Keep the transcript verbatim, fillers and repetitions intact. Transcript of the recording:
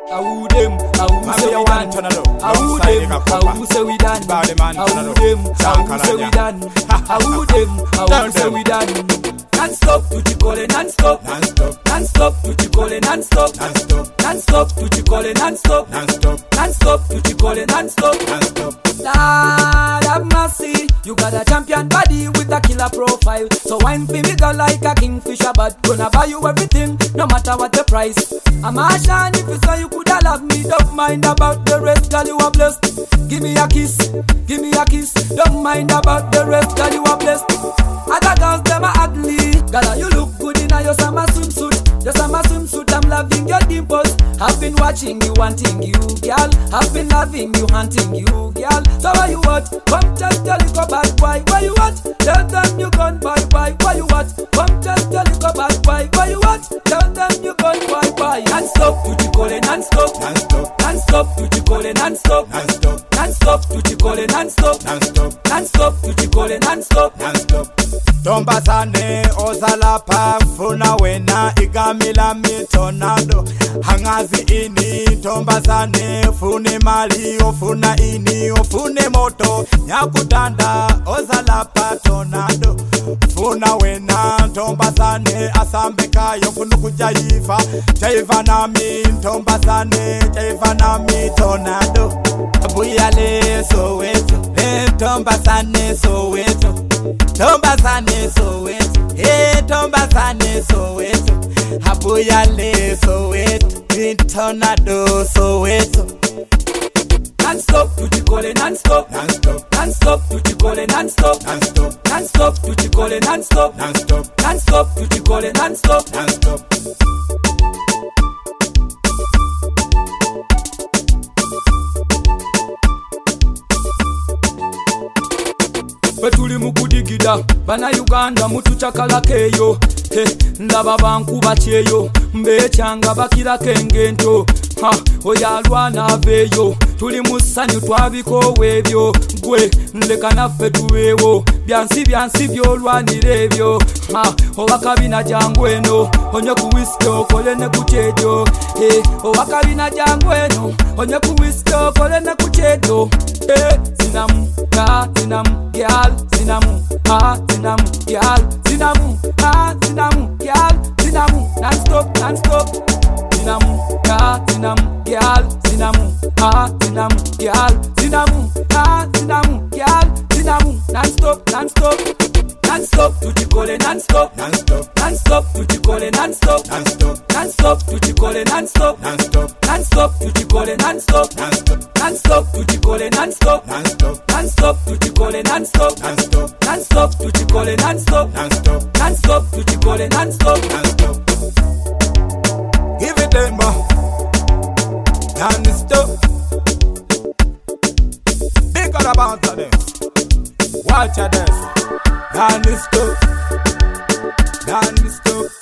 How them, how say we done? How them, how say we done? How them, how say we done? How them, how say we done? Non-stop, tuchikole non-stop, non-stop, non-stop, tuchikole non-stop, non-stop, non-stop, tuchikole non-stop, non-stop, non-stop, tuchikole non-stop, non-stop. Lord have mercy, you got a champion body with a killer profile. So wine for me girl like a kingfisher, but gonna buy you everything, no matter what the price. I'm a shan if you say you coulda love me, don't mind about the rest, girl you are blessed. Give me a kiss, give me a kiss, don't mind about the rest, girl you are blessed. Other girls them are ugly, girl you look good in your summer swimsuit. Your summer swimsuit, I'm loving your dimples. I've been watching you, wanting you, girl. I've been loving you, hunting you, girl. So why you what? Come just tell you go bad boy. Why you what? Tell them you gone bye bye. Why you what? Come just tell you go bad boy. Why you what? Tell them you gone bye bye. Non-stop, tuchikole non-stop, non-stop, non-stop, tuchikole non-stop, non-stop, non-stop, tuchikole non-stop, non-stop, non-stop, tuchikole non-stop, non-stop. Tombazane ozalapa funa wena igamila mi tornado hangazi ini tombazane fune mali ofuna ini ofune moto nyakutanda ozalapa tornado funa wena tombazane asambeka yofunu kujayiva jaiva nami tombazane jaiva nami tornado buyale soweto tombazane soweto Tombazane Soweto, hey Tombazane Soweto, Habuyale Soweto, Tornado Soweto. Non-stop, tuchikole non-stop, non-stop, non-stop, tuchikole non-stop, non-stop, non-stop, tuchikole non-stop, non-stop, non-stop, tuchikole non-stop, non-stop. Betuli mukudigida bana Uganda mutuchakala keyo he ndaba bankuba cheyo mbechanga bakira kengento ha oyalwana aveyo tuli musanyu twabiko webyo gwe ndeka naffe tuwewo byansi byansi byolwanirevyo ha owakabina jangu eno onye kuwisike okole ne kuchejo he owakabina jangu eno onye kuwisike okole ne kuchejo he zinamu ka zinamu gyal zinamu ha zinamu gyal zinamu ha zinamu gyal zinamu non-stop non-stop zinamu ka zinamu gyal zinamu ha zinamu gyal zinamu ha zinamu gyal zinamu non-stop non-stop non-stop tuchikole non-stop non-stop non-stop tuchikole non-stop non-stop non-stop tuchikole non-stop non-stop non-stop tuchikole non-stop non-stop non-stop tuchikole non-stop non-stop non-stop tuchikole non-stop non-stop non-stop tuchikole non-stop non-stop non-stop tuchikole non-stop non-stop. Give it them more non-stop. Think about this. Watch this. Non-stop, non-stop.